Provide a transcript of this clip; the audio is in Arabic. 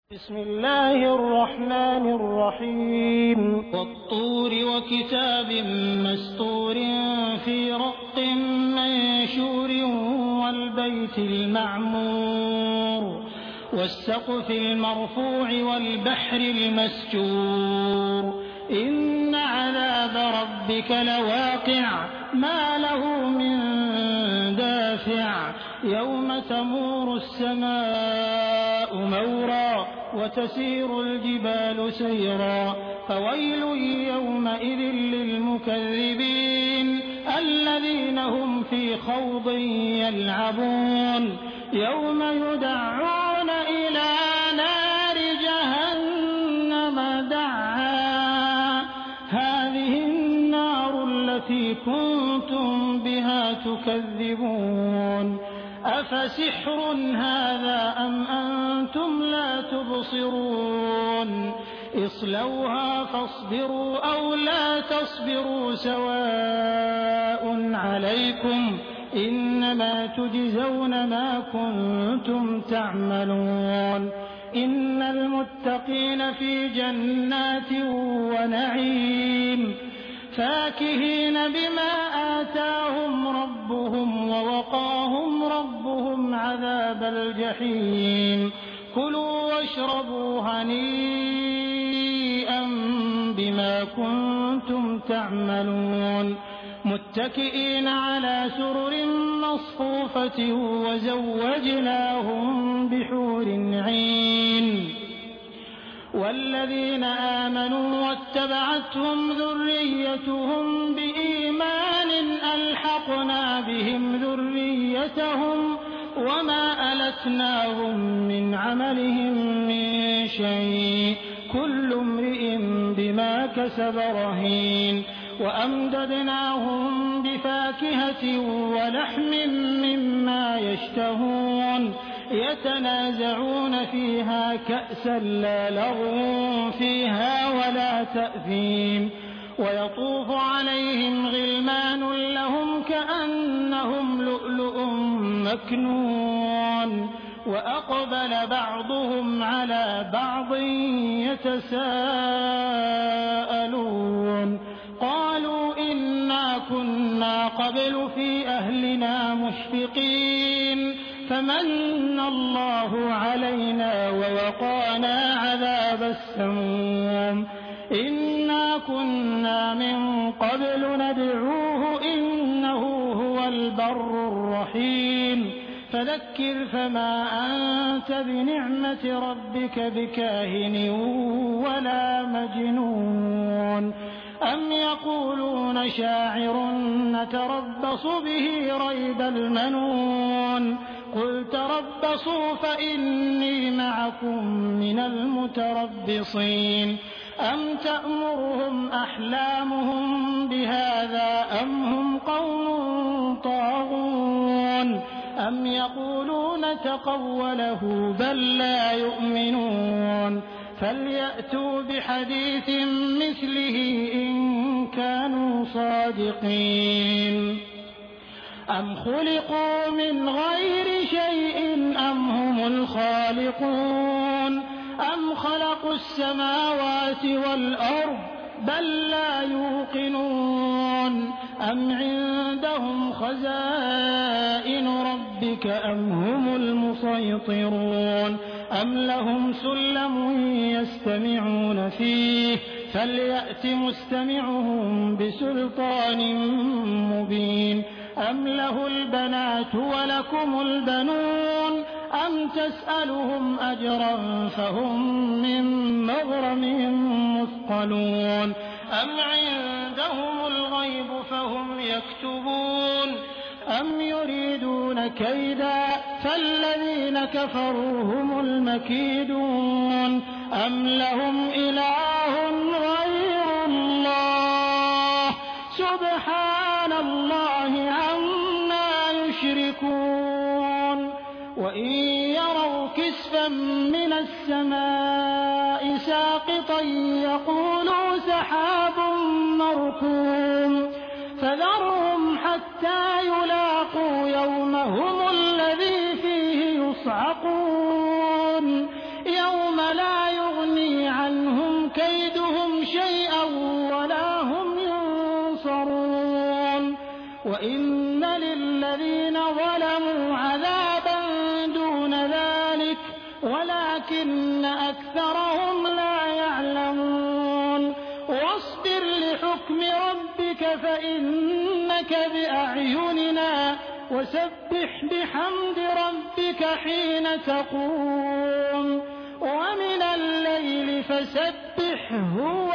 بسم الله الرحمن الرحيم والطور وكتاب مسطور في رق منشور والبيت المعمور والسقف المرفوع والبحر المسجور إن عذاب ربك لواقع ما له من دافع يوم تمور السماء مورا وتسير الجبال سيرا فويل يومئذ للمكذبين الذين هم في خوض يلعبون يوم يدعون إلى نار جهنم دعا هذه النار التي كنتم بها تكذبون أفسحر هذا أم أنتم لا تبصرون اصلوها فاصبروا أو لا تصبروا سواء عليكم إنما تجزون ما كنتم تعملون إن المتقين في جنات ونعيم فاكهين بما آتاهم ربهم ووقاهم ربهم عذاب الجحيم كلوا واشربوا هنيئا بما كنتم تعملون متكئين على سرر مصفوفة وزوجناهم بحور عين والذين آمنوا واتبعتهم ذريتهم بإيمان ألحقنا بهم ذريتهم وما ألتناهم من عملهم من شيء كل امرئ بما كسب رهين وأمددناهم بفاكهة ولحم مما يشتهون يتنازعون فيها كأسا لا لغو فيها ولا تأثيم ويطوف عليهم غلمان لهم كأنهم لؤلؤ مكنون وأقبل بعضهم على بعض يتساءلون قالوا إنا كنا قبل في أهلنا مشفقين فمن الله علينا ووقانا عذاب السموم إنا كنا من قبل ندعوه إنه هو البر الرحيم فذكر فما أنت بنعمة ربك بكاهن ولا مجنون أم يقولون شاعر نتربص به ريب المنون قل تربصوا فإني معكم من المتربصين أم تأمرهم أحلامهم بهذا أم هم قوم طاغون أم يقولون تقوله بل لا يؤمنون فليأتوا بحديث مثله إن كانوا صادقين أم خلقوا من غير شيء أم هم الخالقون أم خلقوا السماوات والأرض بل لا يوقنون أم عندهم خزائن ربك أم هم المسيطرون أم لهم سلم يستمعون فيه فليأت مستمعهم بسلطان مبين أم له البنات ولكم البنون أم تسألهم أجرا فهم من مغرم مثقلون أم عندهم الغيب فهم يكتبون أم يريدون كيدا فالذين كفروا هم المكيدون أم لهم إله غير الله سبحان الله عما يشركون وإن يروا كسفا من السماء ساقطا يقولوا سحاب مركوم فذرهم حتى يلاقوا يومهم الذي فيه يصعقون يوم لا يغني عنهم كيدهم شيئا ولا هم ينصرون وإن للذين ظلموا عذابا دون ذلك ولكن أكثرهم لا يعلمون واصبر لحكم ربك فإنك بأعيننا وسبح بحمد ربك حين تقوم ومن الليل فسبحه